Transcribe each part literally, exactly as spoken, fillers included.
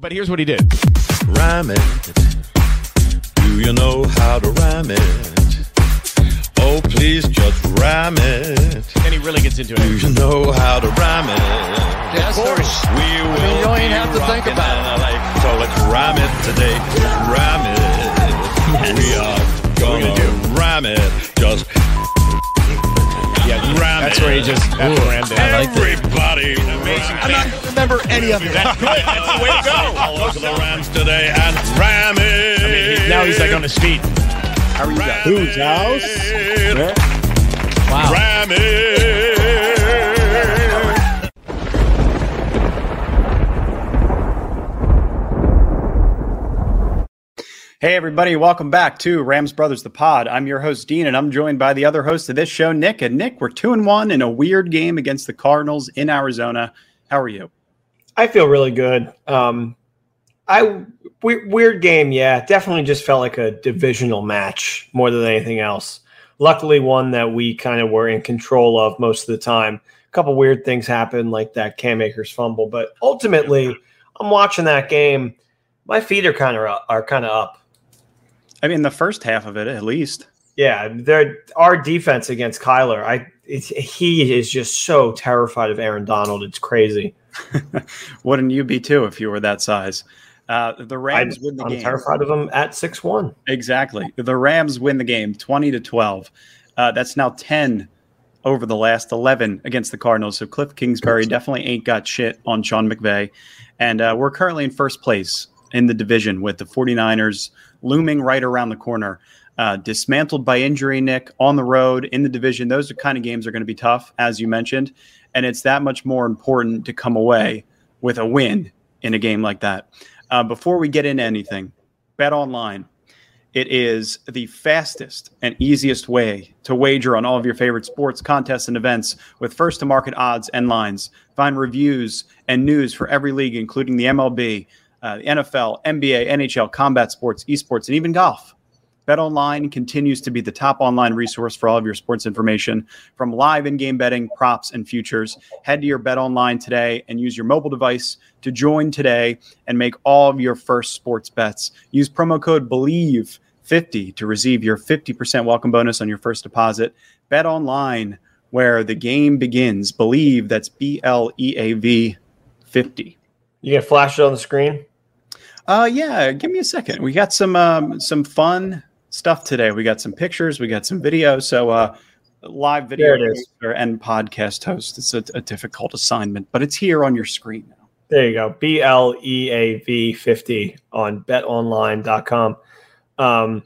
but here's what he did. Rhyme it. Do you know how to rhyme it? Oh, please just rhyme it. Then he really gets into it. Do you know how to rhyme it? Yes, of course. We will I mean, you don't even have to think about it. So let's rhyme it today. Rhyme it. Yes. We are gonna, gonna rhyme it. Just yeah, rhyme that's it. where he just rammed it. I like Everybody. Amazing. I'm not going to remember any of it. That's good. That's the way to go. Go to the Rams today and rhyme it. I mean, he, now he's like on his feet. How are you guys? Whose house? Yeah. Wow. Rhyme it. Hey, everybody. Welcome back to Rams Brothers, the pod. I'm your host, Dean, and I'm joined by the other host of this show, Nick. And Nick, we're two and one in a weird game against the Cardinals in Arizona. How are you? I feel really good. Um, I we, weird game, yeah. Definitely just felt like a divisional match more than anything else. Luckily, one that we kind of were in control of most of the time. A couple weird things happened, like that Cam Akers fumble, but ultimately, I'm watching that game. My feet are kind of are kind of up. I mean, the first half of it, at least. Yeah, our defense against Kyler, I it, he is just so terrified of Aaron Donald. It's crazy. Wouldn't you be too if you were that size? Uh, the Rams I, win the I'm game. I'm terrified of him at six one. Exactly. The Rams win the game twenty to twelve. Uh, that's now ten over the last eleven against the Cardinals. So Cliff Kingsbury definitely ain't got shit on Sean McVay. And uh, we're currently in first place in the division with the 49ers looming right around the corner. Uh, dismantled by injury, Nick, on the road in the division. Those are kind of games are going to be tough, as you mentioned. And it's that much more important to come away with a win in a game like that. Uh, before we get into anything, Bet Online. It is the fastest and easiest way to wager on all of your favorite sports, contests, and events with first-to-market odds and lines. Find reviews and news for every league, including the M L B, uh, the N F L, N B A, N H L, combat sports, esports, and even golf. BetOnline continues to be the top online resource for all of your sports information, from live in-game betting, props, and futures. Head to your BetOnline today and use your mobile device to join today and make all of your first sports bets. Use promo code BELIEVE fifty to receive your fifty percent welcome bonus on your first deposit. BetOnline, where the game begins. Believe, that's B L E A V fifty. You gonna flash it on the screen? Uh, yeah, give me a second. We got some um, some fun stuff today. We got some pictures, we got some video. So uh, live video and podcast host. It's a, a difficult assignment, but it's here on your screen now. There you go. B L E A V fifty on bet online dot com. Um,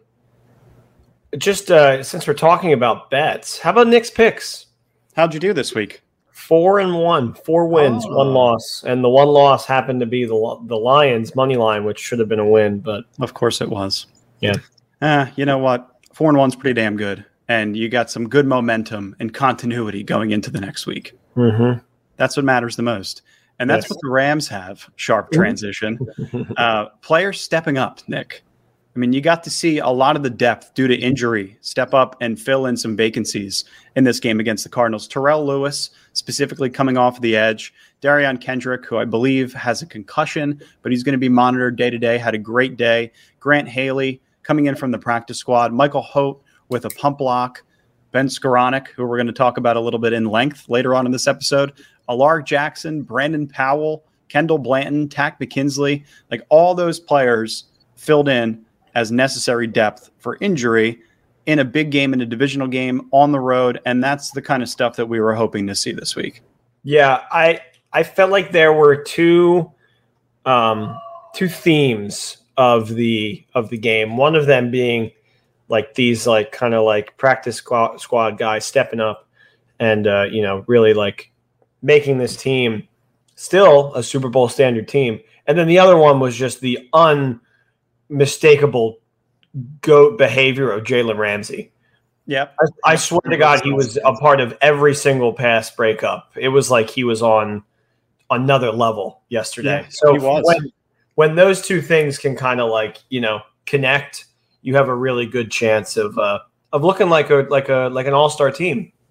just uh, since we're talking about bets, how about Nick's picks? How'd you do this week? Four and one, four wins, oh. one loss, and the one loss happened to be the the Lions money line, which should have been a win, but of course it was. Yeah. Uh, you know what? Four and one's pretty damn good, and you got some good momentum and continuity going into the next week. Mm-hmm. That's what matters the most, and that's yes. what the Rams have. Sharp transition, uh, players stepping up. Nick, I mean, you got to see a lot of the depth due to injury step up and fill in some vacancies in this game against the Cardinals. Terrell Lewis, specifically coming off the edge. Darion Kendrick, who I believe has a concussion, but he's going to be monitored day to day, had a great day. Grant Haley coming in from the practice squad. Michael Holt with a pump block. Ben Skoranek, who we're going to talk about a little bit in length later on in this episode. Alaric Jackson, Brandon Powell, Kendall Blanton, Tack McKinsley. Like all those players filled in as necessary depth for injury in a big game, in a divisional game on the road. And that's the kind of stuff that we were hoping to see this week. Yeah, I I felt like there were two um, two themes of the of the game. One of them being like these like kind of like practice squad, squad guys stepping up and uh, you know, really like making this team still a Super Bowl standard team. And then the other one was just the un mistakable goat behavior of Jalen Ramsey. Yep. I, I swear to God, he was a part of every single pass breakup. It was like he was on another level yesterday. Yeah, so he was. When, when those two things can kind of like, you know, connect, you have a really good chance of uh, of looking like a like a like an all-star team.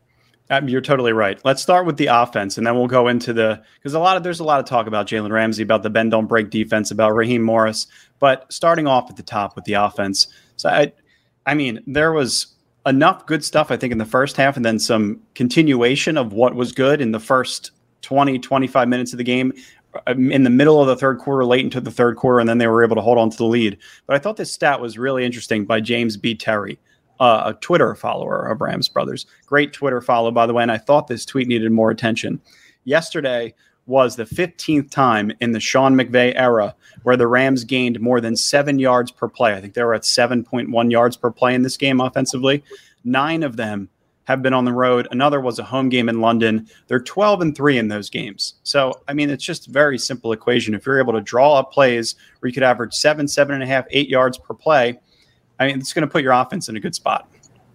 Um, you're totally right. Let's start with the offense, and then we'll go into the because a lot of there's a lot of talk about Jalen Ramsey, about the bend don't break defense, about Raheem Morris. But starting off at the top with the offense, so I, I mean, there was enough good stuff I think in the first half, and then some continuation of what was good in the first twenty, twenty-five minutes of the game. In the middle of the third quarter, late into the third quarter, and then they were able to hold on to the lead. But I thought this stat was really interesting by James B. Terry. Uh, a Twitter follower of Rams Brothers. Great Twitter follow, by the way, and I thought this tweet needed more attention. Yesterday was the fifteenth time in the Sean McVay era where the Rams gained more than seven yards per play. I think they were at seven point one yards per play in this game offensively. Nine of them have been on the road. Another was a home game in London. They're twelve and three in those games. So, I mean, it's just a very simple equation. If you're able to draw up plays where you could average seven, seven and a half, eight yards per play, I mean, it's going to put your offense in a good spot.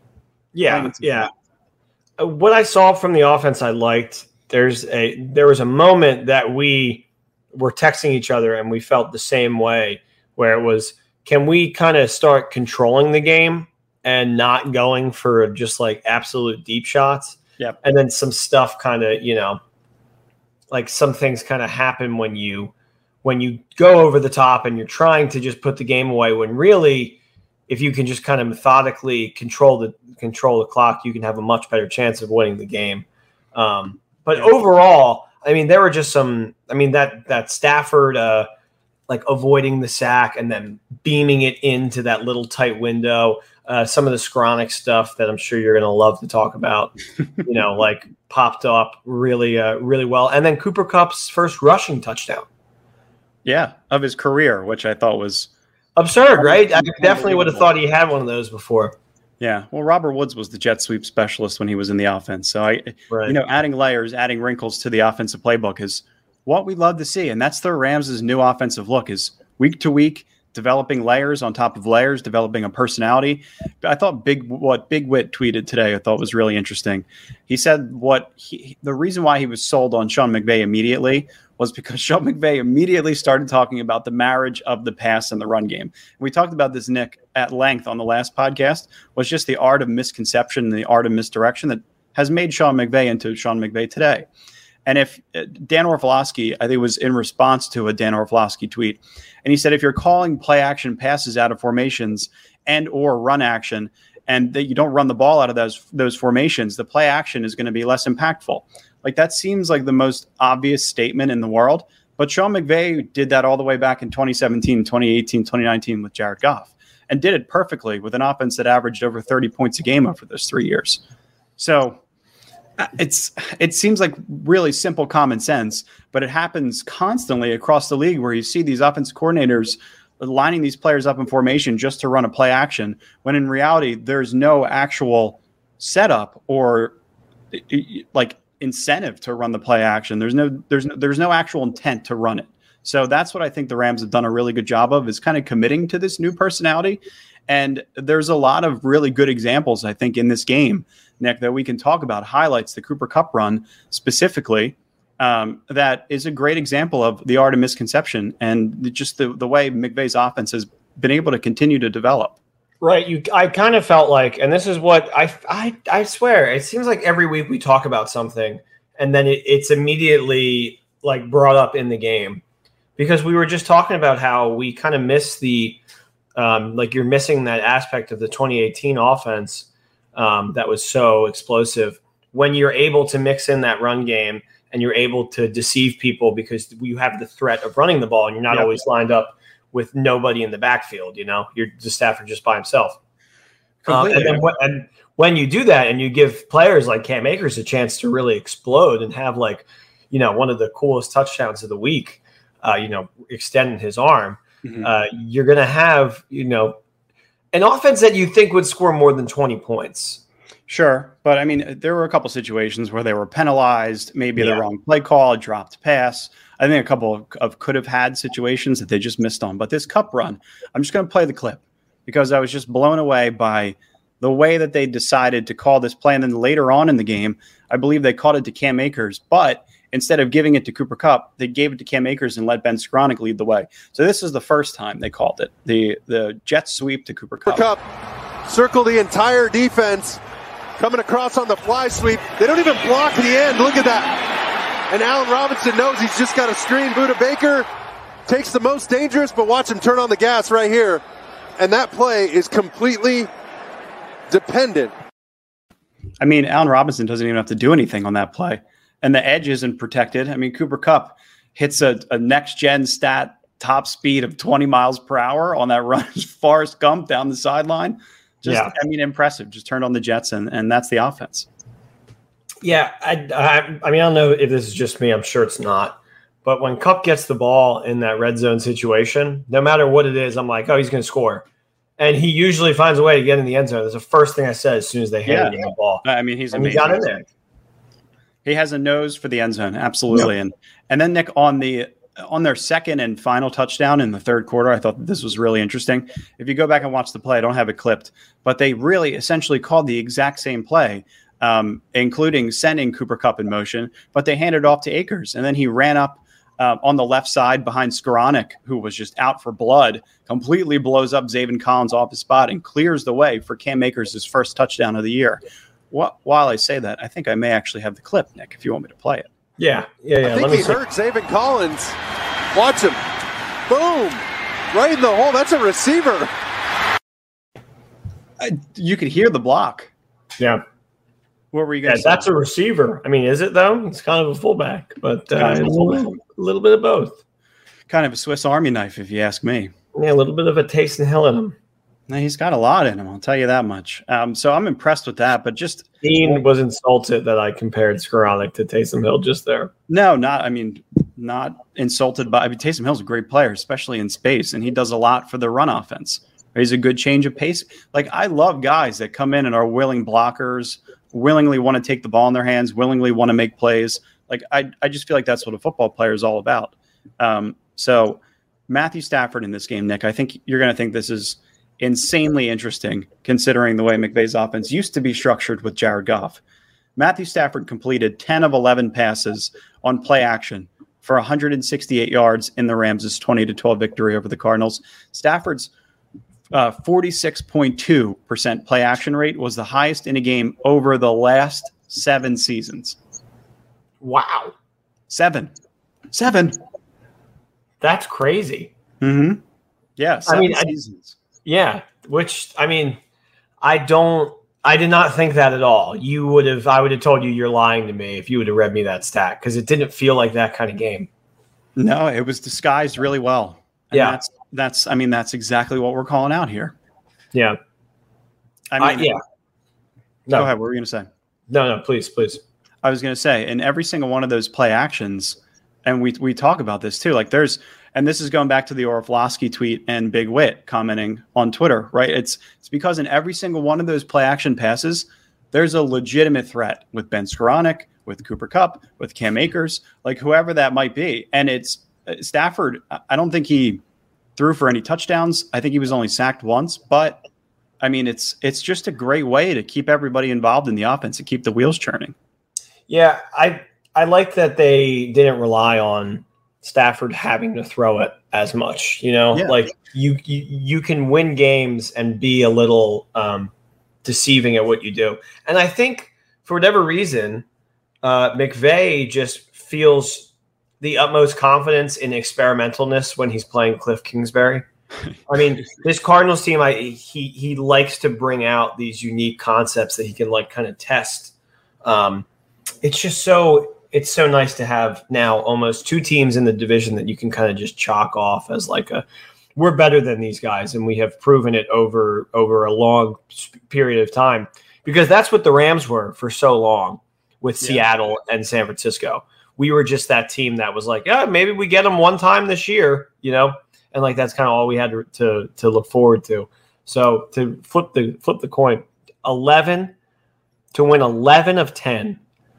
Yeah, yeah. Uh, what I saw from the offense, I liked. There's a there was a moment that we were texting each other, and we felt the same way, where it was, can we kind of start controlling the game and not going for just like absolute deep shots? Yep. And then some stuff kind of, you know, like some things kind of happen when you when you go over the top and you're trying to just put the game away, when really, if you can just kind of methodically control the control the clock, you can have a much better chance of winning the game. Um, but overall, I mean, there were just some. I mean, that that Stafford uh, like avoiding the sack and then beaming it into that little tight window. Uh, some of the Skronik stuff that I'm sure you're going to love to talk about. You know, like popped up really, uh, really well. And then Cooper Kupp's first rushing touchdown. Yeah, of his career, which I thought was absurd, right? I definitely would have thought he had one of those before. Yeah, well, Robert Woods was the jet sweep specialist when he was in the offense. So, I, right. you know, adding layers, adding wrinkles to the offensive playbook is what we love to see. And that's the Rams' new offensive look, is week to week, developing layers on top of layers, developing a personality. I thought Big what Big Wit tweeted today, I thought was really interesting. He said what he, the reason why he was sold on Sean McVay immediately was because Sean McVay immediately started talking about the marriage of the pass and the run game. And we talked about this, Nick, at length on the last podcast, was just the art of misconception and the art of misdirection that has made Sean McVay into Sean McVay today. And if uh, Dan Orlovsky, I think it was in response to a Dan Orlovsky tweet, and he said, if you're calling play action passes out of formations and or run action, and that you don't run the ball out of those those formations, the play action is going to be less impactful. Like, that seems like the most obvious statement in the world. But Sean McVay did that all the way back in twenty seventeen, twenty eighteen, twenty nineteen with Jared Goff, and did it perfectly with an offense that averaged over thirty points a game over those three years. So it's it seems like really simple common sense, but it happens constantly across the league where you see these offensive coordinators lining these players up in formation just to run a play action, when in reality there's no actual setup or like incentive to run the play action. There's no there's no, there's no actual intent to run it. So that's what I think the Rams have done a really good job of, is kind of committing to this new personality. And there's a lot of really good examples, I think, in this game, Nick, that we can talk about. Highlights the Cooper Kupp run specifically. Um, that is a great example of the art of misconception and just the, the way McVay's offense has been able to continue to develop. Right. You, I kind of felt like, and this is what I, I, I swear, it seems like every week we talk about something and then it, it's immediately like brought up in the game, because we were just talking about how we kind of miss the, um, like you're missing that aspect of the twenty eighteen offense um, that was so explosive, when you're able to mix in that run game and you're able to deceive people because you have the threat of running the ball and you're not yep. always lined up with nobody in the backfield. You know, you're the Stafford just by himself. Um, and then when, and when you do that and you give players like Cam Akers a chance to really explode and have, like, you know, one of the coolest touchdowns of the week, uh, you know, extending his arm, mm-hmm. uh, you're going to have, you know, an offense that you think would score more than twenty points. Sure. But I mean, there were a couple situations where they were penalized, maybe yeah. the wrong play call, a dropped pass. I think a couple of, of could have had situations that they just missed on. But this Kupp run, I'm just going to play the clip because I was just blown away by the way that they decided to call this play. And then later on in the game, I believe they called it to Cam Akers, but instead of giving it to Cooper Kupp, they gave it to Cam Akers and let Ben Skronik lead the way. So this is the first time they called it, the the jet sweep to Cooper Kupp. Kupp, circle the entire defense, coming across on the fly sweep. They don't even block the end. Look at that. And Allen Robinson knows he's just got a screen. Buda Baker takes the most dangerous, but watch him turn on the gas right here. And that play is completely dependent. I mean, Allen Robinson doesn't even have to do anything on that play. And the edge isn't protected. I mean, Cooper Kupp hits a, a next-gen stat top speed of twenty miles per hour on that run. Forrest Gump down the sideline. Just, yeah. I mean, impressive. Just turned on the jets, and, and that's the offense. Yeah, I, I, I mean, I don't know if this is just me. I'm sure it's not. But when Kupp gets the ball in that red zone situation, no matter what it is, I'm like, oh, he's going to score. And he usually finds a way to get in the end zone. That's the first thing I said as soon as they handed yeah. him the ball. I mean, he's and amazing. He got in there. He has a nose for the end zone, absolutely. Yep. And and then Nick on the on their second and final touchdown in the third quarter, I thought that this was really interesting. If you go back and watch the play, I don't have it clipped, but they really essentially called the exact same play, um, including sending Cooper Kupp in motion, but they handed it off to Akers, and then he ran up uh, on the left side behind Skoranek, who was just out for blood, completely blows up Zaven Collins off his spot and clears the way for Cam Akers' first touchdown of the year. While I say that, I think I may actually have the clip, Nick, if you want me to play it. Yeah, yeah, yeah. I think Let he me hurt Zaven Collins. Watch him. Boom. Right in the hole. That's a receiver. Uh, you could hear the block. Yeah. What were you going to yeah, say? That's a receiver. I mean, is it, though? It's kind of a fullback, but uh, kind of a, little, a little bit of both. Kind of a Swiss Army knife, if you ask me. Yeah, a little bit of a Taysom Hill in him. No, he's got a lot in him, I'll tell you that much. Um, so I'm impressed with that, but just Dean was insulted that I compared Skoranek to Taysom Hill just there. No, not I mean, not insulted by I mean Taysom Hill's a great player, especially in space, and he does a lot for the run offense. He's a good change of pace. Like I love guys that come in and are willing blockers, willingly want to take the ball in their hands, willingly want to make plays. Like I I just feel like that's what a football player is all about. Um, so Matthew Stafford in this game, Nick, I think you're going to think this is insanely interesting considering the way McVay's offense used to be structured with Jared Goff. Matthew Stafford completed ten of eleven passes on play action for one hundred sixty-eight yards in the Rams' twenty to twelve victory over the Cardinals. Stafford's uh, forty-six point two percent play action rate was the highest in a game over the last seven seasons. Wow. Seven. Seven. That's crazy. Mm-hmm. Yeah, seven I mean, seasons. I, Yeah, which I mean, I don't. I did not think that at all. You would have. I would have told you you're lying to me if you would have read me that stat because it didn't feel like that kind of game. No, it was disguised really well. And yeah, that's that's. I mean, that's exactly what we're calling out here. Yeah. I mean, uh, yeah. No. Go ahead. What were you going to say? No, no, please, please. I was going to say, in every single one of those play actions, and we we talk about this too. Like there's. And this is going back to the Orlovsky tweet and Big Wit commenting on Twitter, right? It's it's because in every single one of those play action passes, there's a legitimate threat with Ben Skoranek, with Cooper Kupp, with Cam Akers, like whoever that might be. And it's Stafford. I don't think he threw for any touchdowns. I think he was only sacked once. But I mean, it's it's just a great way to keep everybody involved in the offense and keep the wheels churning. Yeah, I I like that they didn't rely on Stafford having to throw it as much, you know, yeah. like you, you, you can win games and be a little um, deceiving at what you do. And I think for whatever reason, uh, McVay just feels the utmost confidence in experimentalness when he's playing Cliff Kingsbury. I mean, this Cardinals team, I, he, he likes to bring out these unique concepts that he can like kind of test. Um, it's just so, It's so nice to have now almost two teams in the division that you can kind of just chalk off as like a, we're better than these guys. And we have proven it over, over a long period of time because that's what the Rams were for so long with yeah. Seattle and San Francisco. We were just that team that was like, yeah, maybe we get them one time this year, you know? And like, that's kind of all we had to, to, to look forward to. So to flip the, flip the coin, eleven to win eleven of ten.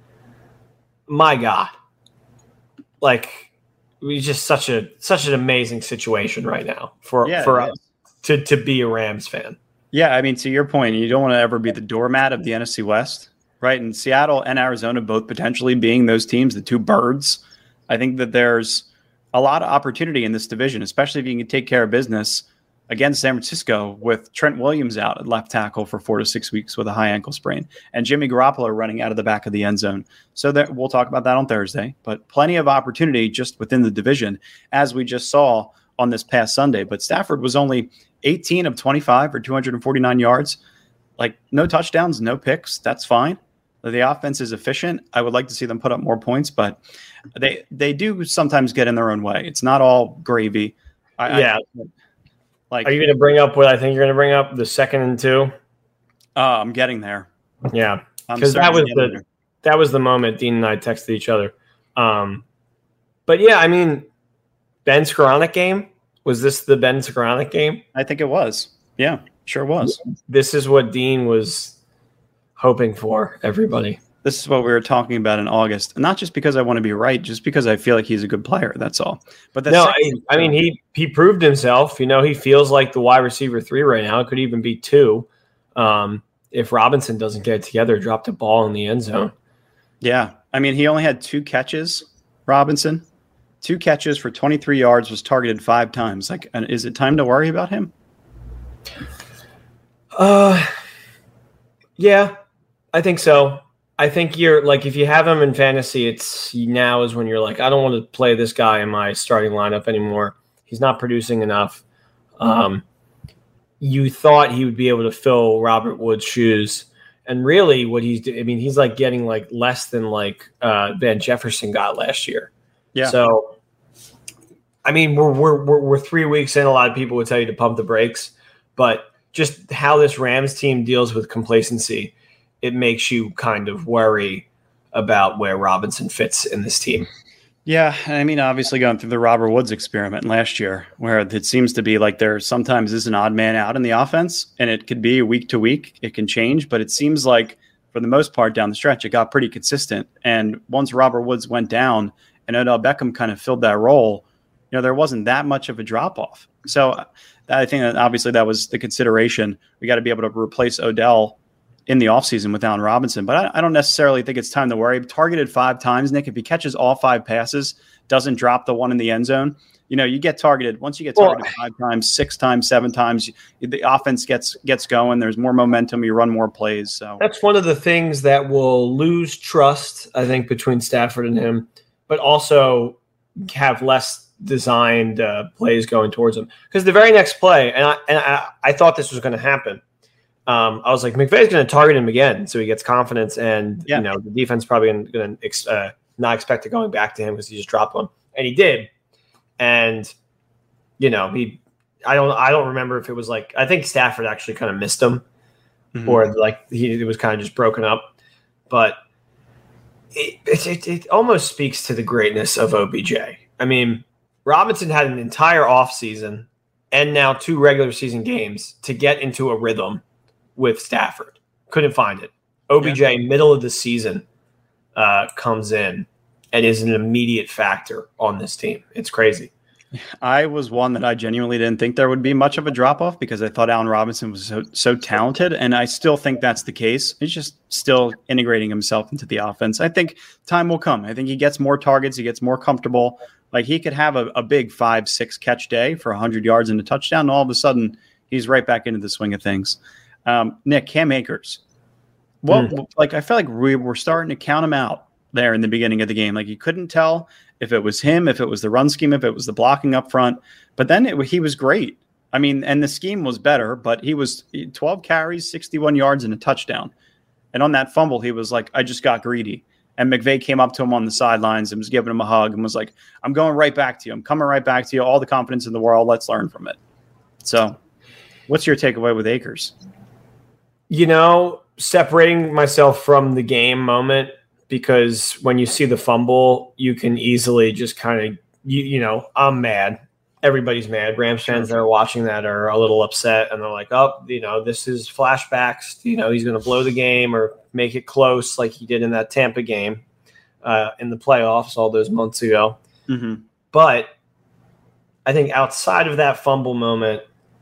My God, like we just such a such an amazing situation right now for yeah, for us to to be a Rams fan. Yeah, I mean, to your point, you don't want to ever be the doormat of the N F C West, right? And Seattle and Arizona both potentially being those teams, the two birds. I think that there's a lot of opportunity in this division, especially if you can take care of business against San Francisco with Trent Williams out at left tackle for four to six weeks with a high ankle sprain, and Jimmy Garoppolo running out of the back of the end zone. So that we'll talk about that on Thursday, but plenty of opportunity just within the division, as we just saw on this past Sunday. But Stafford was only eighteen of twenty-five for two hundred forty-nine yards, like no touchdowns, no picks. That's fine. The offense is efficient. I would like to see them put up more points, but they they do sometimes get in their own way. It's not all gravy. I, yeah. I, like, are you going to bring up what I think you're going to bring up? The second and two. Uh, I'm getting there. Yeah, I'm because that was certainly the getting there. that was the moment Dean and I texted each other. Um, but yeah, I mean, Ben Skoranek game, was this the Ben Skoranek game? I think it was. Yeah, sure was. This is what Dean was hoping for, everybody. This is what we were talking about in August. Not just because I want to be right, just because I feel like he's a good player. That's all. But the no, second, I, I mean he he proved himself. You know, he feels like the wide receiver three right now. It could even be two, um, if Robinson doesn't get it together, drop the ball in the end zone. Yeah, I mean he only had two catches. Robinson, two catches for twenty-three yards, was targeted five times. Like, is it time to worry about him? Uh, yeah, I think so. I think you're like, if you have him in fantasy, it's now is when you're like, I don't want to play this guy in my starting lineup anymore. He's not producing enough. Um, you thought he would be able to fill Robert Woods' shoes. And really what he's doing, I mean, he's like getting like less than like uh, Van Jefferson got last year. Yeah. So, I mean, we're, we're, we're, we're three weeks in. A lot of people would tell you to pump the brakes, but just how this Rams team deals with complacency, it makes you kind of worry about where Robinson fits in this team. Yeah, I mean, obviously going through the Robert Woods experiment last year, where it seems to be like there sometimes is an odd man out in the offense, and it could be week to week. It can change, but it seems like for the most part down the stretch, it got pretty consistent. And once Robert Woods went down and Odell Beckham kind of filled that role, you know, there wasn't that much of a drop-off. So I think that obviously that was the consideration. We got to be able to replace Odell in the offseason with Allen Robinson. But I, I don't necessarily think it's time to worry. Targeted five times, Nick. If he catches all five passes, doesn't drop the one in the end zone, you know, you get targeted. Once you get targeted well, five times, six times, seven times, the offense gets gets going. There's more momentum. You run more plays. So that's one of the things that will lose trust, I think, between Stafford and him, but also have less designed uh, plays going towards him. Because the very next play, and I and I, I thought this was going to happen. Um, I was like, McVay's going to target him again, so he gets confidence, and yeah. you know the defense probably going to uh, not expect it going back to him because he just dropped one, and he did. And you know, he, I don't, I don't remember if it was like I think Stafford actually kind of missed him, mm-hmm. or like he it was kind of just broken up, but it, it it almost speaks to the greatness of O B J. I mean, Robinson had an entire offseason and now two regular season games to get into a rhythm with Stafford. Couldn't find it. O B J, yeah. middle of the season, uh, comes in and is an immediate factor on this team. It's crazy. I was one that I genuinely didn't think there would be much of a drop-off because I thought Allen Robinson was so, so talented, and I still think that's the case. He's just still integrating himself into the offense. I think time will come. I think he gets more targets. He gets more comfortable. Like he could have a, a big five, six catch day for one hundred yards and a touchdown, and all of a sudden he's right back into the swing of things. Um, Nick, Cam Akers. Well, mm. like I felt like we were starting to count him out there in the beginning of the game. Like you couldn't tell if it was him, if it was the run scheme, if it was the blocking up front. But then it, he was great. I mean, and the scheme was better, but he was twelve carries, sixty-one yards, and a touchdown. And on that fumble, he was like, I just got greedy. And McVay came up to him on the sidelines and was giving him a hug and was like, I'm going right back to you. I'm coming right back to you. All the confidence in the world. Let's learn from it. So what's your takeaway with Akers? You know, separating myself from the game moment, because when you see the fumble, you can easily just kind of, you, you know, I'm mad. Everybody's mad. Rams fans that are watching that are a little upset, and they're like, oh, you know, this is flashbacks. You know, he's going to blow the game or make it close like he did in that Tampa game uh, in the playoffs all those months ago. Mm-hmm. But I think outside of that fumble moment,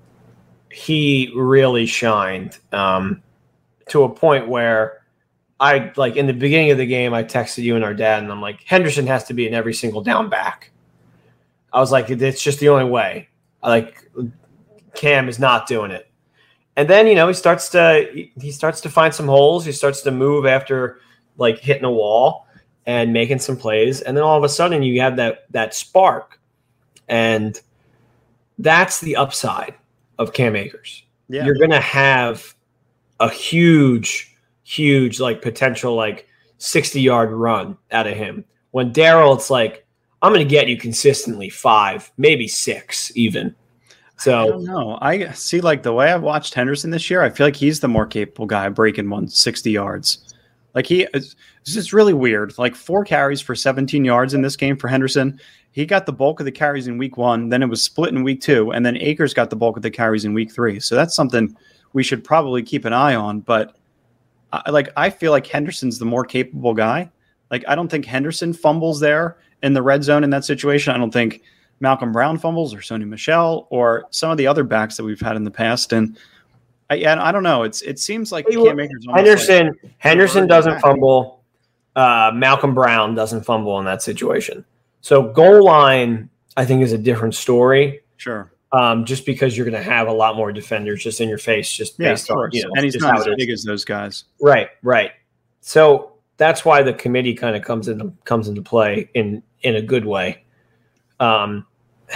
he really shined um, to a point where I, like in the beginning of the game, I texted you and our dad, and I'm like, Henderson has to be in every single down back. I was like, it's just the only way. I like Cam is not doing it. And then, you know, he starts to he starts to find some holes. He starts to move after like hitting a wall and making some plays. And then all of a sudden you have that that spark. And that's the upside of Cam Akers. Yeah. You're gonna have a huge, huge like potential like sixty yard run out of him. When Darrell, it's like, I'm gonna get you consistently five, maybe six even. So I don't know. I see, like, the way I've watched Henderson this year, I feel like he's the more capable guy breaking one sixty yards. Like, he it's just really weird. Like, four carries for seventeen yards in this game for Henderson. He got the bulk of the carries in week one. Then it was split in week two. And then Akers got the bulk of the carries in week three. So that's something we should probably keep an eye on. But, I, like, I feel like Henderson's the more capable guy. Like, I don't think Henderson fumbles there in the red zone in that situation. I don't think Malcolm Brown fumbles or Sony Michel or some of the other backs that we've had in the past. And I, I don't know. It's It seems like Cam Akers Henderson, like Henderson doesn't fumble. Uh, Malcolm Brown doesn't fumble in that situation. So goal line, I think, is a different story. Sure. Um, just because you're going to have a lot more defenders just in your face, just Yeah, based on, you know, and he's just not how as it is. big as those guys. Right, right. So that's why the committee kind of comes into comes into play in in a good way. Um,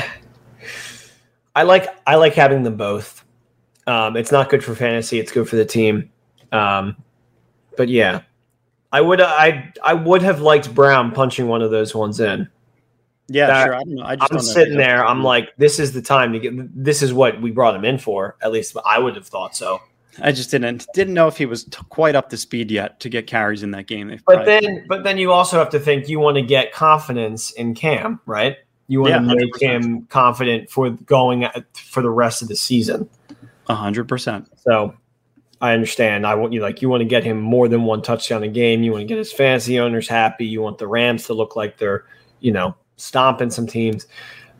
I like I like having them both. Um, it's not good for fantasy; it's good for the team. Um, but yeah, I would I I would have liked Brown punching one of those ones in. Yeah, That- sure. I don't know. I just I'm don't know if sitting he's- there. I'm like, this is the time to get. This is what we brought him in for. At least I would have thought so. I just didn't didn't know if he was t- quite up to speed yet to get carries in that game. They But probably- then, but then you also have to think you want to get confidence in Cam, right? You want Yeah, to one hundred make percent. him confident for going for the rest of the season. a hundred percent. So I understand. I want you like you want to get him more than one touchdown a game. You want to get his fantasy owners happy. You want the Rams to look like they're, you know, stomping some teams.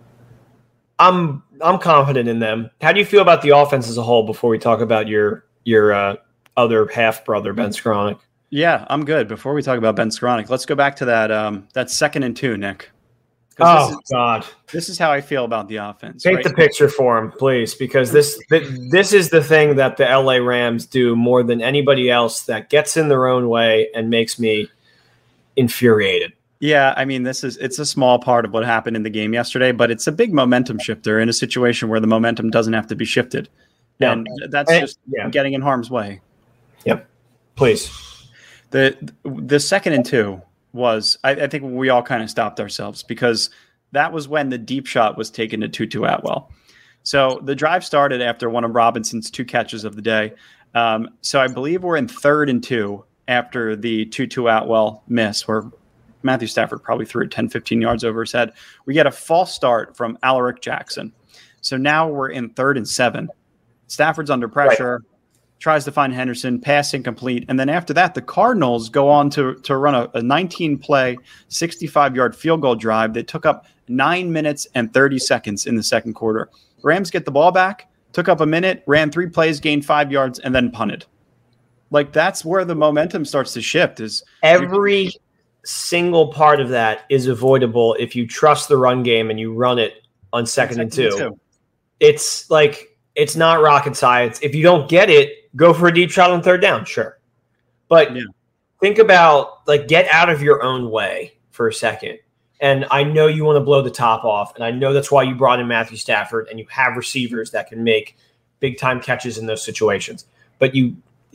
I'm I'm confident in them. How do you feel about the offense as a whole before we talk about your your uh, other half brother Ben Skowronek? Yeah, I'm good. Before we talk about Ben Skowronek, let's go back to that um, that second and two, Nick. 'Cause Oh this is, God. this is how I feel about the offense. Paint right? the picture for him, please, because this th- this is the thing that the L A Rams do more than anybody else that gets in their own way and makes me infuriated. Yeah, I mean, this is it's a small part of what happened in the game yesterday, but it's a big momentum shifter in a situation where the momentum doesn't have to be shifted, Yeah. and that's And- just yeah. getting in harm's way. Yep. Please. The the second and two was, I, I think we all kind of stopped ourselves because that was when the deep shot was taken to Tutu Atwell. So the drive started after one of Robinson's two catches of the day. Um, so I believe we're in third and two after the Tutu Atwell miss where Matthew Stafford probably threw it ten, fifteen yards over his head. We get a false start from Alaric Jackson. So now we're in third and seven. Stafford's under pressure. Right. Tries to find Henderson, pass incomplete. And then after that, the Cardinals go on to, to run a, a nineteen-play, sixty-five-yard field goal drive that took up nine minutes and thirty seconds in the second quarter. Rams get the ball back, took up a minute, ran three plays, gained five yards, and then punted. Like, that's where the momentum starts to shift. Is Every single part of that is avoidable if you trust the run game and you run it on second, second and, two. and two. It's like it's not rocket science. If you don't get it, go for a deep shot on third down, sure. But yeah. think about, like, get out of your own way for a second. And I know you want to blow the top off, and I know that's why you brought in Matthew Stafford, and you have receivers that can make big-time catches in those situations. But you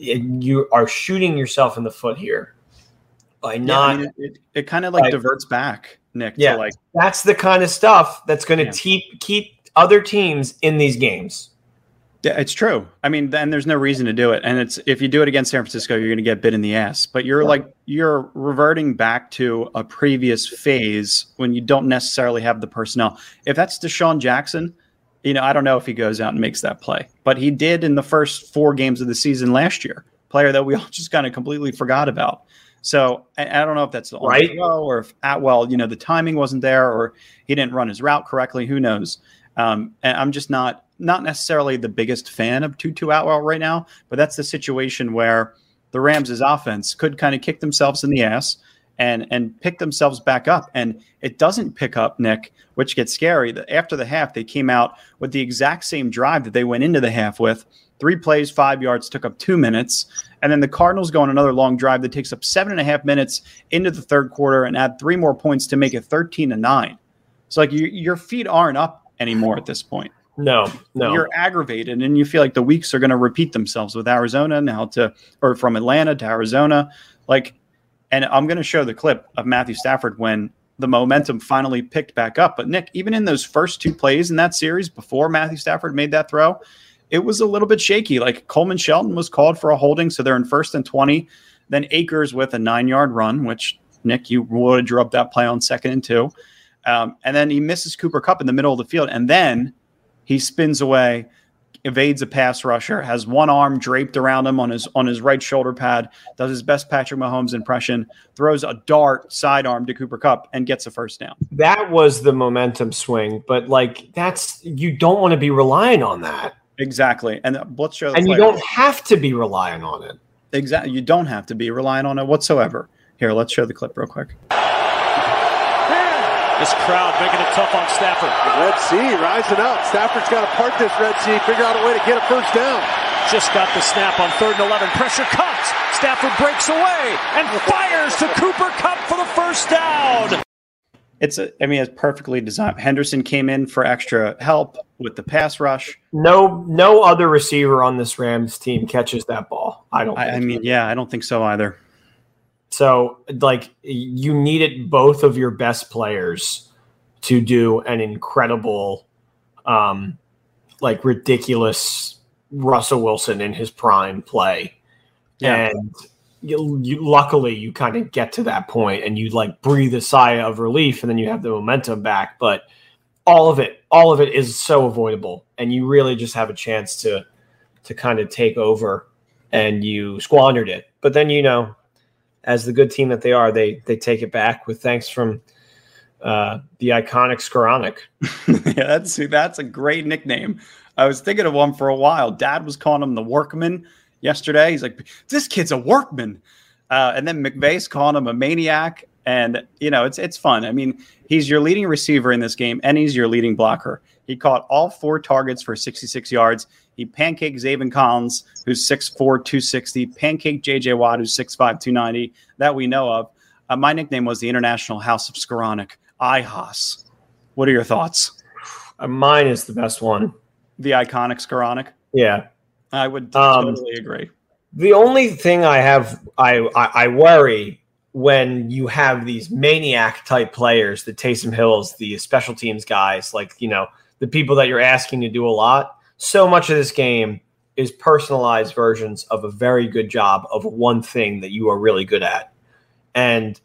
you are shooting yourself in the foot here by not yeah, I mean, – it, it, it kind of, like, by, diverts back, Nick. Yeah, to like, that's the kind of stuff that's going to yeah. keep keep other teams in these games. Yeah, it's true. I mean, then there's no reason to do it. And it's if you do it against San Francisco, you're going to get bit in the ass. But you're like you're reverting back to a previous phase when you don't necessarily have the personnel. If that's Deshaun Jackson, you know, I don't know if he goes out and makes that play. But he did in the first four games of the season last year, player that we all just kind of completely forgot about. So I, I don't know if that's the right throw or if Atwell, you know, the timing wasn't there or he didn't run his route correctly. Who knows? Um, and I'm just not not necessarily the biggest fan of Tutu Atwell right now, but that's the situation where the Rams' offense could kind of kick themselves in the ass and and pick themselves back up. And it doesn't pick up, Nick, which gets scary. After the half, they came out with the exact same drive that they went into the half with. Three plays, five yards, took up two minutes. And then the Cardinals go on another long drive that takes up seven and a half minutes into the third quarter and add three more points to make it thirteen to nine. So like you, your feet aren't up anymore at this point. No, no. You're aggravated, and you feel like the weeks are going to repeat themselves with Arizona now to, or from Atlanta to Arizona. Like, and I'm going to show the clip of Matthew Stafford when the momentum finally picked back up. But Nick, even in those first two plays in that series before Matthew Stafford made that throw, it was a little bit shaky. Like Coleman Shelton was called for a holding, so they're in first and twenty. Then Akers with a nine-yard run, which, Nick, you would have drew up that play on second and two. Um, and then he misses Cooper Kupp in the middle of the field. And then he spins away, evades a pass rusher, has one arm draped around him on his on his right shoulder pad, does his best Patrick Mahomes impression, throws a dart sidearm to Cooper Kupp, and gets a first down. That was the momentum swing. But, like, that's you don't want to be relying on that. Exactly. And uh, let's show the And play. you don't have to be relying on it. Exactly. You don't have to be relying on it whatsoever. Here, let's show the clip real quick. This crowd making it tough on Stafford. The Red Sea rising up. Stafford's got to part this Red Sea, figure out a way to get a first down. Just got the snap on third and eleven. Pressure comes. Stafford breaks away and fires to Cooper Kupp for the first down. It's a, I mean, it's perfectly designed. Henderson came in for extra help with the pass rush. No, no other receiver on this Rams team catches that ball. I don't. I, I mean, yeah, I don't think so either. So, like, you needed both of your best players to do an incredible, um, like, ridiculous Russell Wilson in his prime play. Yeah. And you, you, luckily, you kind of get to that point and you, like, breathe a sigh of relief and then you have the momentum back. But all of it, all of it is so avoidable. And you really just have a chance to, to kind of take over, and you squandered it. But then, you know, as the good team that they are, they they take it back with thanks from uh, the iconic Skoranek. Yeah, that's that's a great nickname. I was thinking of one for a while. Dad was calling him the Workman yesterday. He's like, this kid's a workman. Uh, and then McVay's calling him a maniac. And, you know, it's it's fun. I mean, he's your leading receiver in this game, and he's your leading blocker. He caught all four targets for sixty-six yards. He pancaked Zaven Collins, who's six four, two sixty, pancaked J J Watt, who's six five, two ninety, that we know of. Uh, my nickname was the International House of Skoranek, I H O S. What are your thoughts? Uh, mine is the best one. The iconic Skoranek? Yeah. I would Um, totally agree. The only thing I have, I, I, I worry when you have these maniac type players, the Taysom Hills, the special teams guys, like, you know, the people that you're asking to do a lot. So much of this game is personalized versions of a very good job of one thing that you are really good at. And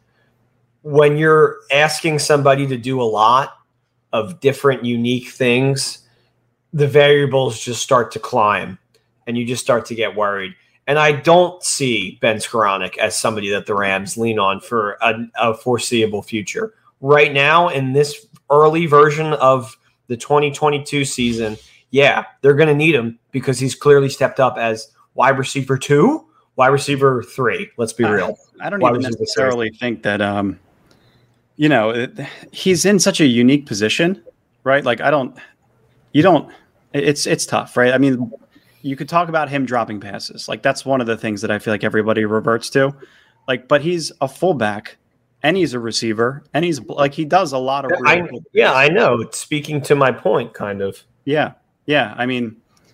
when you're asking somebody to do a lot of different unique things, the variables just start to climb and you just start to get worried. And I don't see Ben Skoranek as somebody that the Rams lean on for a, a foreseeable future. Right now, in this early version of the twenty twenty-two season, yeah, they're going to need him because he's clearly stepped up as wide receiver two, wide receiver three. Let's be real. I, I don't Wide even receiver necessarily think that, um, you know, it, he's in such a unique position, right? Like, I don't, you don't, it's, it's tough, right? I mean, you could talk about him dropping passes. Like, that's one of the things that I feel like everybody reverts to. Like, but he's a fullback and he's a receiver and he's like, he does a lot of. I, yeah, I know. It's speaking to my point, kind of. Yeah. Yeah. I mean,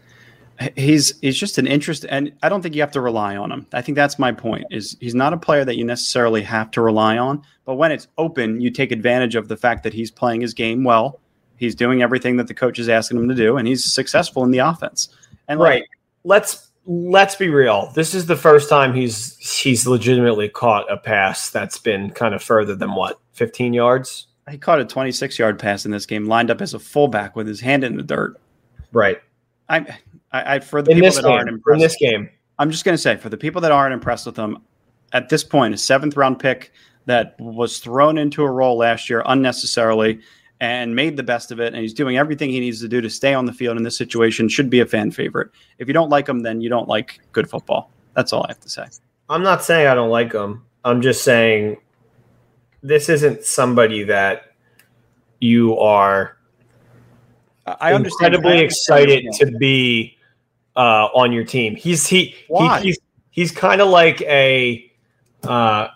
he's, he's just an interest, and I don't think you have to rely on him. I think that's my point, is he's not a player that you necessarily have to rely on, but when it's open, you take advantage of the fact that he's playing his game well. He's doing everything that the coach is asking him to do, and he's successful in the offense. And right. Like, let's let's be real. This is the first time he's he's legitimately caught a pass that's been kind of further than what, fifteen yards? He caught a twenty-six yard pass in this game, lined up as a fullback with his hand in the dirt. Right. I, I, I for the in people this that game, aren't impressed in this game, I'm just going to say, for the people that aren't impressed with him, at this point, a seventh round pick that was thrown into a role last year unnecessarily and made the best of it, and he's doing everything he needs to do to stay on the field in this situation, should be a fan favorite. If you don't like him, then you don't like good football. That's all I have to say. I'm not saying I don't like him. I'm just saying this isn't somebody that you are I understand. incredibly I understand. excited to be uh, on your team. He's he, Why? he he's he's kind of like a uh,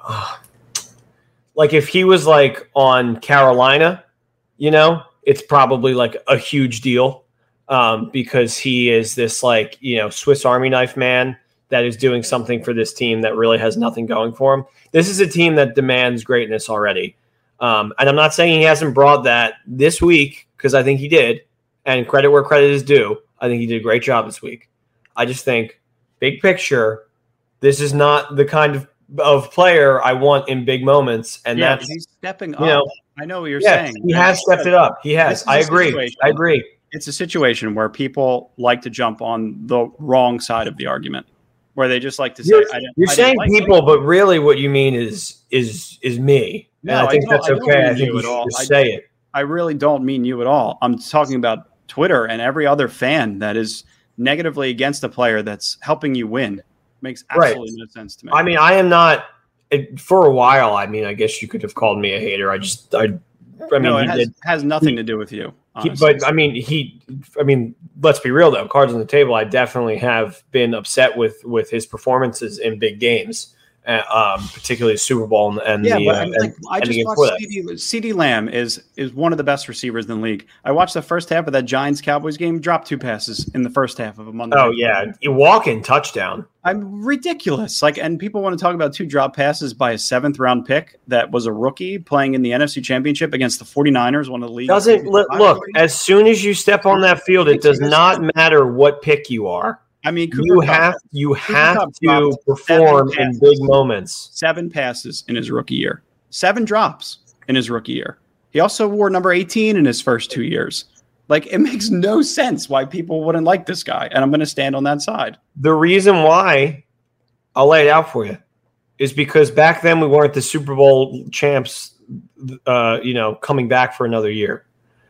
like if he was like on Carolina, you know, it's probably like a huge deal um, because he is this like, you know, Swiss Army knife man that is doing something for this team that really has nothing going for him. This is a team that demands greatness already. Um, and I'm not saying he hasn't brought that this week because I think he did. And credit where credit is due. I think he did a great job this week. I just think, big picture, this is not the kind of, of player I want in big moments. And Yeah, that's, he's stepping up. you know, I know what you're yes, saying. he And has stepped it up. He This has. is I a agree. situation. I agree. It's a situation where people like to jump on the wrong side of the argument, where they just like to say, You're, I didn't, you're I saying didn't like people, it. but really what you mean is is is me. No, and I I think don't- that's I don't okay. I mean think you you at should all. just I- say it. I really don't mean you at all. I'm talking about Twitter and every other fan that is negatively against a player that's helping you win. Makes Right. absolutely no sense to me. I mean, I am not it, for a while. I mean, I guess you could have called me a hater. I just, I, I mean, no, it he has, did. has nothing to do with you. He, honestly. but I mean, he. I mean, let's be real though. Cards on the table. I definitely have been upset with with his performances in big games, uh, um, particularly Super Bowl and, and Yeah, the. but Uh, I, mean, like, and, I and the just game before watched that. C D, C D Lamb is is one of the best receivers in the league. I watched the first half of that Giants Cowboys game, dropped two passes in the first half of a Monday. Oh Night yeah, Football. you walk in touchdown. I'm ridiculous. Like, and people want to talk about two drop passes by a seventh round pick that was a rookie playing in the N F C Championship against the 49ers, one of the league's Doesn't look, look as soon as you step on that field, it does not matter what pick you are. I mean, Cooper You Kupp, have you have Kupp to dropped perform seven in passes. big moments. seven passes in his rookie year, seven drops in his rookie year. He also wore number eighteen in his first two years. Like, it makes no sense why people wouldn't like this guy, and I'm going to stand on that side. The reason why, I'll lay it out for you, is because back then we weren't the Super Bowl champs, uh, you know, coming back for another year.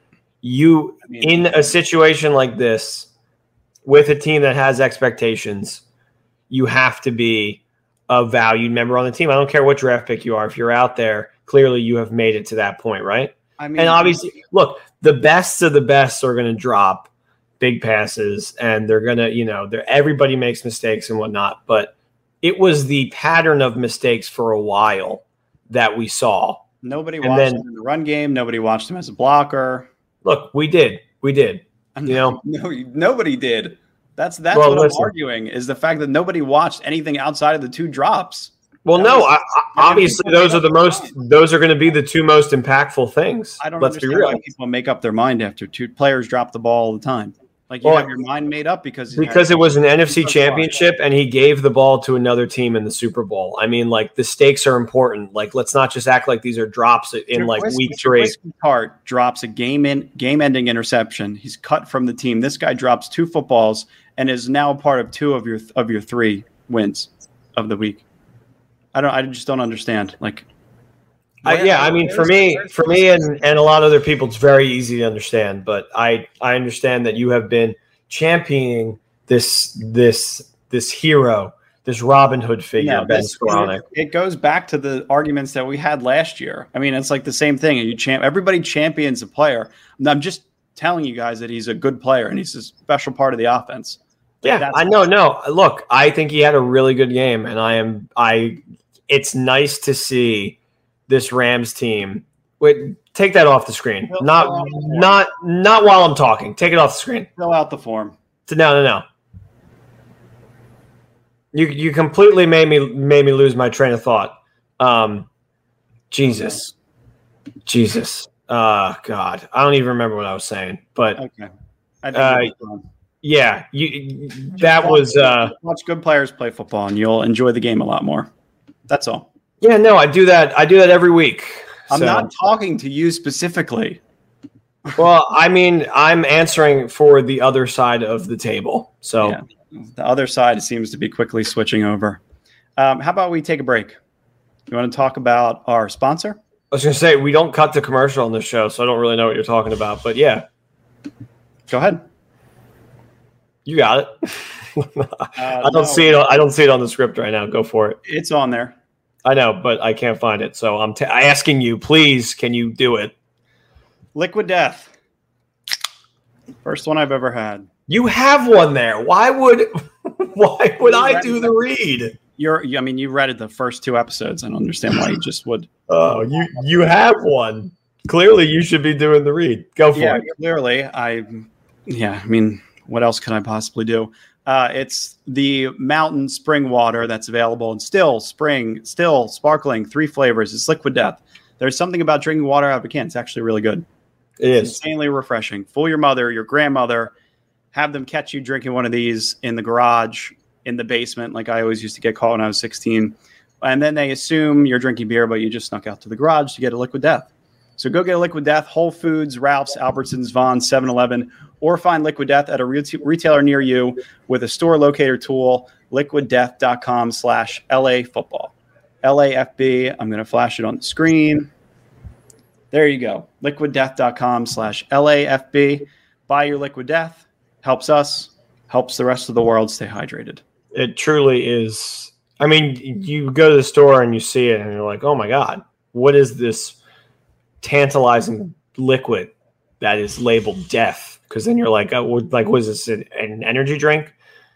You, I mean, in a situation like this, with a team that has expectations, you have to be a valued member on the team. I don't care what draft pick you are. If you're out there, clearly you have made it to that point, right? I mean, And obviously, look, the best of the best are going to drop big passes, and they're going to, you know, they're, everybody makes mistakes and whatnot. But it was the pattern of mistakes for a while that we saw. nobody and watched then- him in the run game. Nobody watched him as a blocker. Look, we did, we did. You know, no, nobody did. That's that's Well, what listen. I'm arguing is the fact that nobody watched anything outside of the two drops. well, That no, was- I, I, obviously those are the most, those are going to be the two most impactful things. I don't Let's be understand real. why people make up their mind after two players drop the ball all the time. Like, you Well, have your mind made up because Because it was an N F C Because championship and he gave the ball to another team in the Super Bowl. I mean, like, the stakes are important. Like, let's not just act like these are drops in like Trubisky- week three. Trubisky Hart drops a game in game ending interception. He's cut from the team. This guy drops two footballs and is now part of two of your of your three wins of the week. I don't. I just don't understand. Like, I, yeah, I mean, for me, for me, and, and a lot of other people, it's very easy to understand. But I, I understand that you have been championing this, this, this hero, this Robin Hood figure, Yeah, Ben this- Skoranek. it goes back to the arguments that we had last year. I mean, it's like the same thing. You champ. Everybody champions a player. And I'm just telling you guys that he's a good player and he's a special part of the offense. Like, Yeah, that's- I know. No, look, I think he had a really good game, and I am. I. It's nice to see this Rams team. Wait, take that off the screen. Fill- Not, fill out the form. not, not while I'm talking. Take it off the screen. Fill out the form. So no, no, no. You you completely made me made me lose my train of thought. Um, Jesus, Jesus, uh, God, I don't even remember what I was saying. But Okay. I think Uh, it was fun. yeah, you that was uh, Watch good players play football, and you'll enjoy the game a lot more. That's all. yeah. No, I do that. I do that every week. I'm So- not talking to you specifically. Well, I mean, I'm answering for the other side of the table. So Yeah. The other side seems to be quickly switching over. Um, how about we take a break? You want to talk about our sponsor? I was going to say we don't cut to commercial on this show, so I don't really know what you're talking about. But yeah, Go ahead. you got it. Uh, I don't no, see it. I don't see it on the script right now. Go for it. It's on there. I know, but I can't find it. So I'm t- asking you, please, can you do it? Liquid Death. First one I've ever had. You have one there. Why would why would I do the read? You're, I mean, you read it the first two episodes. I don't understand why you just would. Oh, you you have one. Clearly, you should be doing the read. Go for Yeah, it. clearly. I, yeah, I mean, what else can I possibly do? Uh, it's the mountain spring water that's available in still, spring, still, sparkling, three flavors. It's Liquid Death. There's something about drinking water out of a can. It's actually really good. It It's is. insanely refreshing. Fool your mother, your grandmother, have them catch you drinking one of these in the garage, in the basement, like I always used to get caught when I was sixteen. And then they assume you're drinking beer, but you just snuck out to the garage to get a Liquid Death. So go get a Liquid Death, Whole Foods, Ralph's, Albertsons, Vons, seven eleven, or find Liquid Death at a re- retailer near you with a store locator tool, liquid death dot com slash L A football. L A F B, I'm going to flash it on the screen. There you go, liquid death dot com slash L A F B. Buy your Liquid Death. Helps us, helps the rest of the world stay hydrated. It truly is. I mean, you go to the store and you see it and you're like, oh my God, what is this tantalizing liquid that is labeled death? Because then you're like, oh, what- like, what is this, an, an energy drink?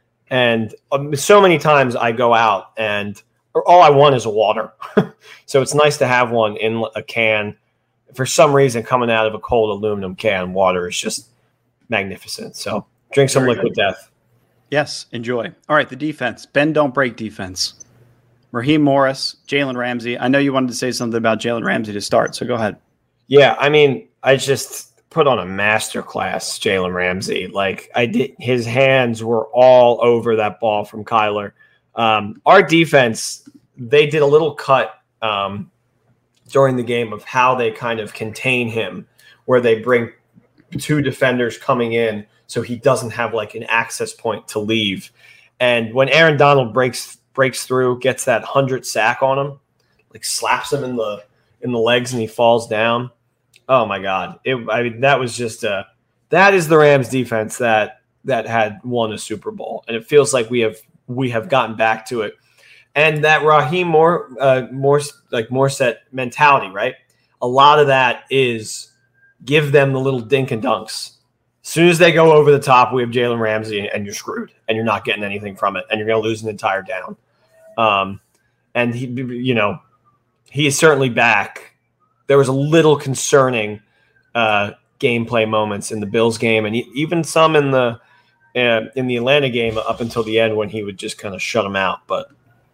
And um, so many times I go out and or all I want is a water. So it's nice to have one in a can. For some reason, coming out of a cold aluminum can, water is just magnificent. So drink some Very Liquid good. Death. Yes, enjoy. All right, the defense. Bend, don't break defense. Raheem Morris, Jalen Ramsey. I know you wanted to say something about Jalen Ramsey to start, so go ahead. Yeah, I mean, I just put on a masterclass, Jalen Ramsey. Like I did, his hands were all over that ball from Kyler. Um, our defense, they did a little cut um, during the game of how they kind of contain him, where they bring two defenders coming in so he doesn't have like an access point to leave. And when Aaron Donald breaks breaks through, gets that hundred sack on him, like slaps him in the in the legs and he falls down. Oh my God. It, I mean, that was just a, that is the Rams defense that, that had won a Super Bowl. And it feels like we have, we have gotten back to it. And that Raheem Moore, uh, more like Morset mentality, right? A lot of that is give them the little dink and dunks. As soon as they go over the top, we have Jalen Ramsey and you're screwed and you're not getting anything from it. And you're going to lose an entire down. Um, and he, you know, he is certainly back. There was a little concerning uh, gameplay moments in the Bills game, and even some in the uh, in the Atlanta game up until the end when he would just kind of shut them out. But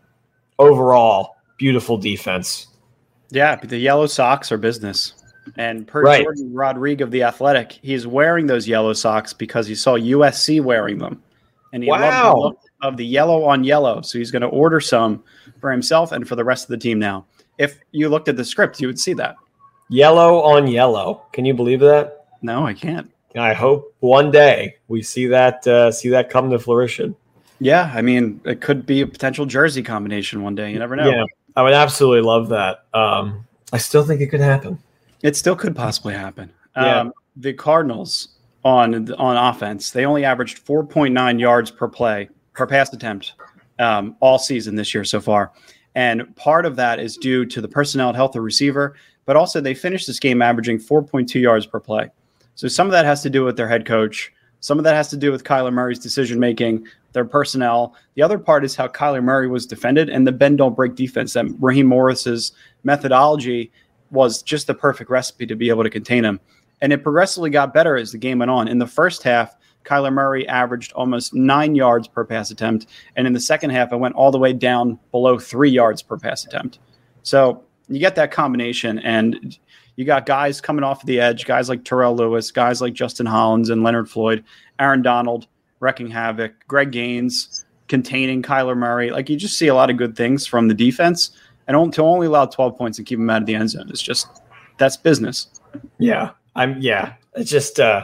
overall, beautiful defense. Yeah, but the yellow socks are business. And per Right. Jordan Rodriguez of The Athletic, he's wearing those yellow socks because he saw U S C wearing them. And he Wow. loved the look of the yellow on yellow. So he's going to order some for himself and for the rest of the team now. If you looked at the script, you would see that. Yellow on yellow. Can you believe that? No, I can't. I hope one day we see that uh, see that come to fruition. Yeah, I mean, it could be a potential jersey combination one day. You never know. Yeah, I would absolutely love that. Um, I still think it could happen. It still could possibly happen. Yeah. Um, the Cardinals on on offense, they only averaged four point nine yards per play, per pass attempt, um, all season this year so far. And part of that is due to the personnel health of receiver, but also they finished this game averaging four point two yards per play. So some of that has to do with their head coach. Some of that has to do with Kyler Murray's decision-making, their personnel. The other part is how Kyler Murray was defended and the bend don't break defense. That Raheem Morris's methodology was just the perfect recipe to be able to contain him. And it progressively got better as the game went on. In the first half, Kyler Murray averaged almost nine yards per pass attempt. And in the second half, it went all the way down below three yards per pass attempt. So you get that combination, and you got guys coming off the edge, guys like Terrell Lewis, guys like Justin Hollins and Leonard Floyd, Aaron Donald wrecking havoc, Greg Gaines containing Kyler Murray. Like, you just see a lot of good things from the defense. And to only allow twelve points and keep him out of the end zone is just, that's business. Yeah, I'm. Yeah, it's just uh,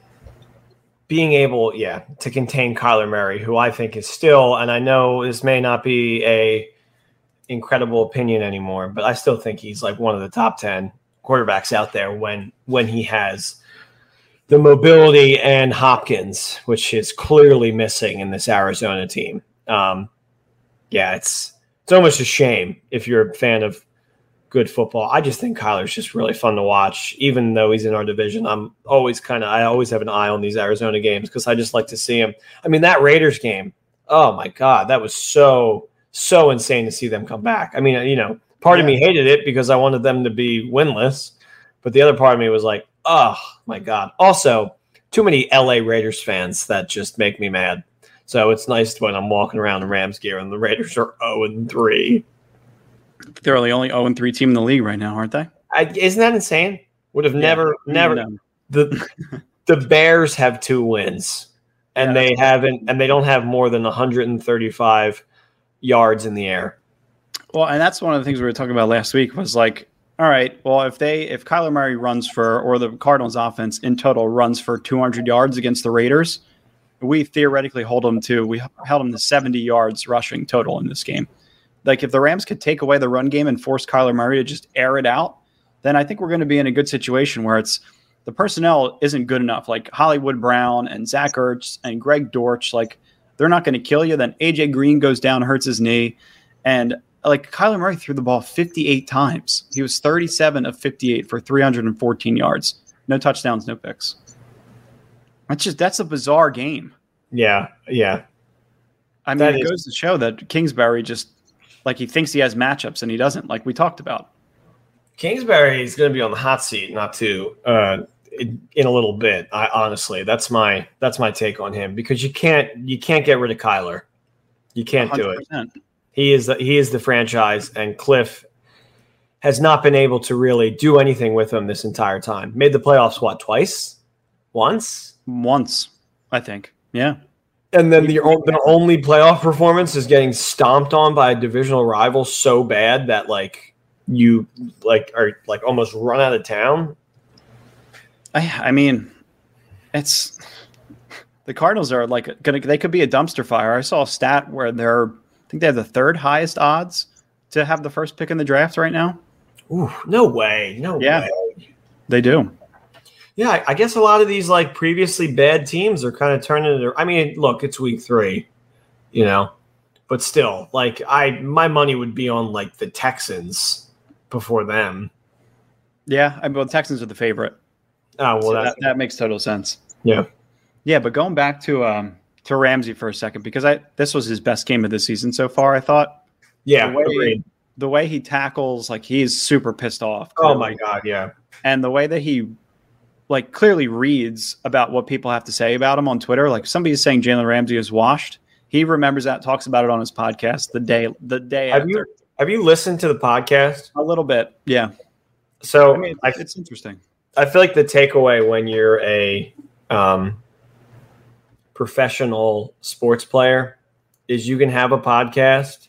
being able, yeah, to contain Kyler Murray, who I think is still, and I know this may not be a incredible opinion anymore, but I still think he's like one of the top ten quarterbacks out there when when he has the mobility and Hopkins, which is clearly missing in this Arizona team. Um, yeah, it's it's almost a shame if you're a fan of good football. I just think Kyler's just really fun to watch, even though he's in our division. I'm always kind of, I always have an eye on these Arizona games because I just like to see him. I mean, that Raiders game, oh my God, that was so, so insane to see them come back. I mean, you know, part yeah. of me hated it because I wanted them to be winless, but the other part of me was like, oh my God. Also, too many L A Raiders fans that just make me mad. So it's nice when I'm walking around in Rams gear and the Raiders are oh and three. They're the only oh and three team in the league right now, aren't they? I, isn't that insane? Would have yeah, never, never. Know. The the Bears have two wins, and yeah, they haven't, and they don't have more than one hundred thirty-five yards in the air. Well, and that's one of the things we were talking about last week. Was like, all right, well, if they, if Kyler Murray runs for, or the Cardinals offense in total runs for two hundred yards against the Raiders, we theoretically hold them to, we held them to seventy yards rushing total in this game. Like if the Rams could take away the run game and force Kyler Murray to just air it out, then I think we're going to be in a good situation where it's the personnel isn't good enough. Like Hollywood Brown and Zach Ertz and Greg Dortch, like they're not going to kill you. Then A J Green goes down, hurts his knee. And like Kyler Murray threw the ball fifty-eight times. He was thirty-seven of fifty-eight for three hundred fourteen yards. No touchdowns, no picks. That's just, that's a bizarre game. Yeah. Yeah. I mean, that it is- goes to show that Kingsbury just, like he thinks he has matchups and he doesn't, like we talked about. Kingsbury is going to be on the hot seat, not to uh, in, in a little bit. I honestly, that's my that's my take on him because you can't you can't get rid of Kyler. You can't one hundred percent. do it. He is the, he is the franchise, and Cliff has not been able to really do anything with him this entire time. Made the playoffs what, twice, once, once, I think, yeah. And then the, the only playoff performance is getting stomped on by a divisional rival so bad that like you like are like almost run out of town. I, I mean, it's the Cardinals are like gonna they could be a dumpster fire. I saw a stat where they're I think they have the third highest odds to have the first pick in the draft right now. Ooh, no way, no yeah, way. They do. Yeah, I guess a lot of these like previously bad teams are kind of turning into. I mean, look, it's week three, you know, but still, like I, my money would be on like the Texans before them. Yeah, I mean, well, the Texans are the favorite. Oh well, so that, that that makes total sense. Yeah, yeah, but going back to um to Ramsey for a second because I this was his best game of the season so far. I thought. Yeah, the way, agreed. The way he tackles, like he's super pissed off. Oh my God, yeah. And the way that he. Like clearly reads about what people have to say about him on Twitter. Like somebody's saying Jalen Ramsey is washed. He remembers that, talks about it on his podcast the day the day have after. You, have you listened to the podcast? A little bit, yeah. So I mean, I, it's interesting. I feel like the takeaway when you're a um, professional sports player is you can have a podcast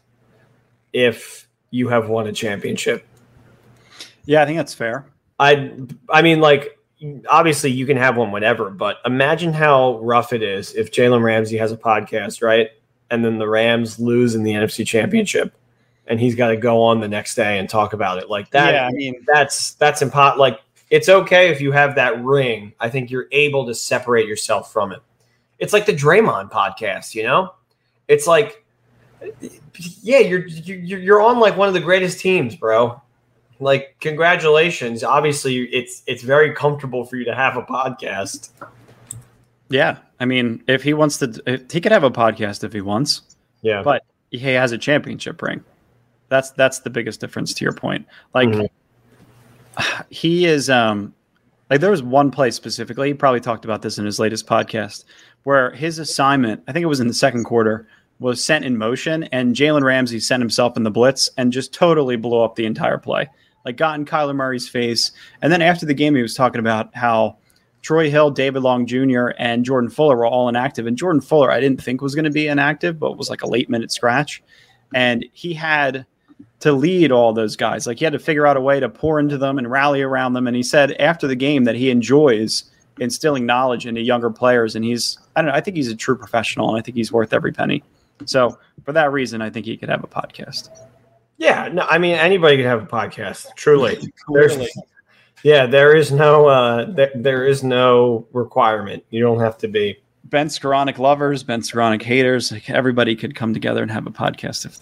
if you have won a championship. Yeah, I think that's fair. I I mean, like, obviously you can have one whenever, but imagine how rough it is if Jalen Ramsey has a podcast, right? And then the Rams lose in the N F C Championship and he's got to go on the next day and talk about it like that. Yeah, I mean, that's that's impo- like it's okay if you have that ring. I think you're able to separate yourself from it. It's like the Draymond podcast, you know? It's like, yeah, you're you're you're on like one of the greatest teams, bro. Like, congratulations. Obviously, it's it's very comfortable for you to have a podcast. Yeah. I mean, if he wants to, if, he could have a podcast if he wants. Yeah. But he has a championship ring. That's that's the biggest difference to your point. Like, mm-hmm. he is, um, like, there was one play specifically, he probably talked about this in his latest podcast, where his assignment, I think it was in the second quarter, was sent in motion, and Jalen Ramsey sent himself in the blitz and just totally blew up the entire play. Like, got in Kyler Murray's face. And then after the game, he was talking about how Troy Hill, David Long Junior, and Jordan Fuller were all inactive. And Jordan Fuller, I didn't think was going to be inactive, but was like a late minute scratch. And he had to lead all those guys. Like, he had to figure out a way to pour into them and rally around them. And he said after the game that he enjoys instilling knowledge into younger players. And he's, I don't know, I think he's a true professional, and I think he's worth every penny. So for that reason, I think he could have a podcast. Yeah, no, I mean, anybody could have a podcast. Truly, There's, yeah, there is no, uh, there, there is no requirement. You don't have to be Ben Skoranek lovers, Ben Skoranek haters. Like, everybody could come together and have a podcast if they want.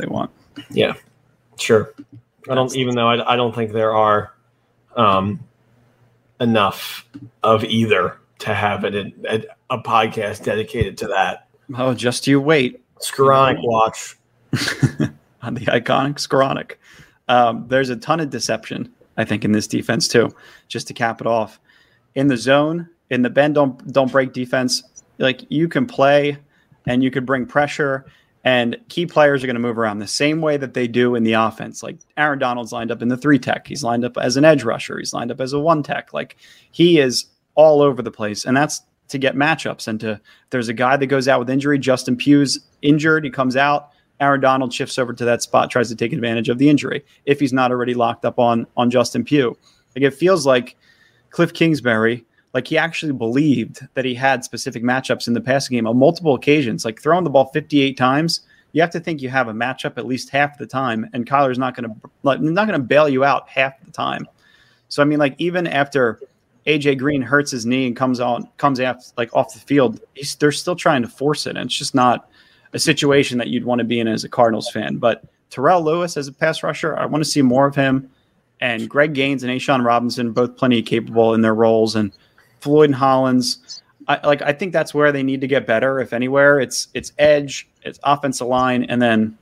Yeah, sure. I don't, even though I, I don't think there are um, enough of either to have it in, a, a podcast dedicated to that. Oh, just you wait. Skoranek watch. On the iconic Skoranek. Um, there's a ton of deception, I think, in this defense too. Just to cap it off, in the zone, in the bend don't don't break defense, like you can play and you could bring pressure, and key players are going to move around the same way that they do in the offense. Like Aaron Donald's lined up in the three tech, he's lined up as an edge rusher, he's lined up as a one tech. Like he is all over the place, and that's to get matchups. And to if there's a guy that goes out with injury, Justin Pugh's injured, he comes out. Aaron Donald shifts over to that spot, tries to take advantage of the injury if he's not already locked up on on Justin Pugh. Like it feels like Cliff Kingsbury, like he actually believed that he had specific matchups in the passing game on multiple occasions. Like throwing the ball fifty-eight times, you have to think you have a matchup at least half the time, and Kyler's not going to like not going to bail you out half the time. So I mean, like even after A J Green hurts his knee and comes on comes out like off the field, he's, they're still trying to force it, and it's just not a situation that you'd want to be in as a Cardinals fan. But Terrell Lewis as a pass rusher, I want to see more of him. And Greg Gaines and A'Shawn Robinson, both plenty capable in their roles. And Floyd and Hollins, I, like I think that's where they need to get better. If anywhere, it's it's edge, it's offensive line, and then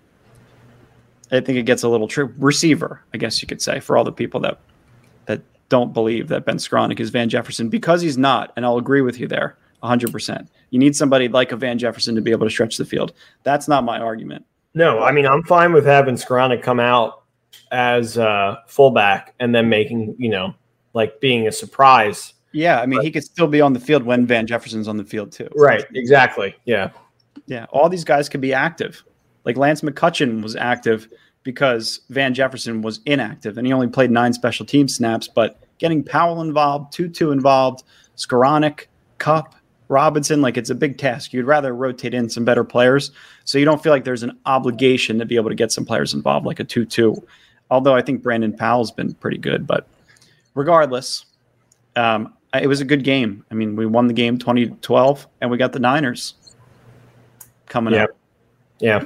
I think it gets a little true receiver, I guess you could say, for all the people that that don't believe that Ben Skoranek is Van Jefferson, because he's not. And I'll agree with you there, one hundred percent. You need somebody like a Van Jefferson to be able to stretch the field. That's not my argument. No, I mean, I'm fine with having Skoranek come out as a fullback and then making, you know, like being a surprise. Yeah, I mean, but he could still be on the field when Van Jefferson's on the field too. Right, exactly. Yeah. Yeah, all these guys could be active. Like Lance McCutcheon was active because Van Jefferson was inactive, and he only played nine special team snaps. But getting Powell involved, Tutu involved, Skoranek, Kupp, Robinson, like it's a big task. You'd rather rotate in some better players so you don't feel like there's an obligation to be able to get some players involved like a two two. Although I think Brandon Powell's been pretty good. But regardless, um, it was a good game. I mean, we won the game twenty to twelve, and we got the Niners coming yeah. up. Yeah.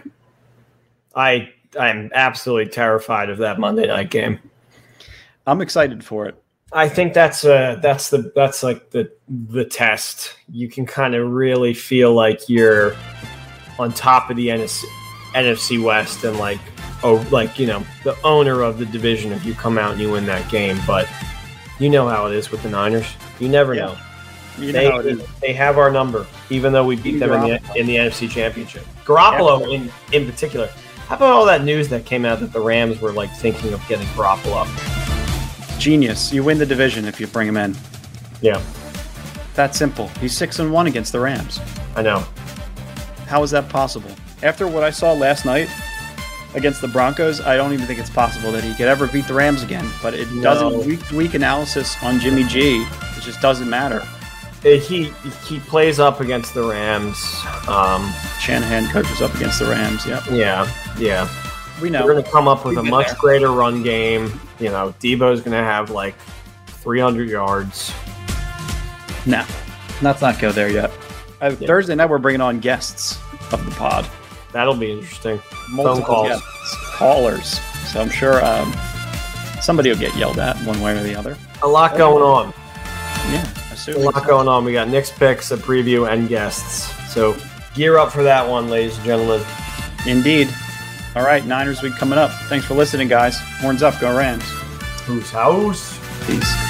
I, I'm absolutely terrified of that Monday night game. I'm excited for it. I think that's uh that's the that's like the the test. You can kind of really feel like you're on top of the N F C West and like oh like you know the owner of the division if you come out and you win that game. But you know how it is with the Niners. You never Yeah. know. You They know how it is. they have our number, even though we beat them in the in the N F C Championship. Garoppolo in in particular. How about all that news that came out that the Rams were like thinking of getting Garoppolo? Genius. You win the division if you bring him in. Yeah, That simple. He's six and one against the Rams. I know. How is that possible? After what I saw last night against the Broncos, I don't even think it's possible that he could ever beat the Rams again. But it No. doesn't week to week analysis on Jimmy G. It just doesn't matter. Uh, He he plays up against the Rams. Um, Shanahan coaches up against the Rams. Yep. yeah, yeah. We They're know. going to come up with We a get much there. greater run game. You know, Debo's going to have like three hundred yards. No. Let's not go there yet. Uh, Thursday night, we're bringing on guests of the pod. That'll be interesting. Multiple calls. guests, callers. So I'm sure um, somebody will get yelled at one way or the other. A lot going on. Yeah. A Assuming lot going on. We got Nick's picks, a preview, and guests. So gear up for that one, ladies and gentlemen. Indeed. All right, Niners week coming up. Thanks for listening, guys. Horns up. Go Rams. Whose house? Peace.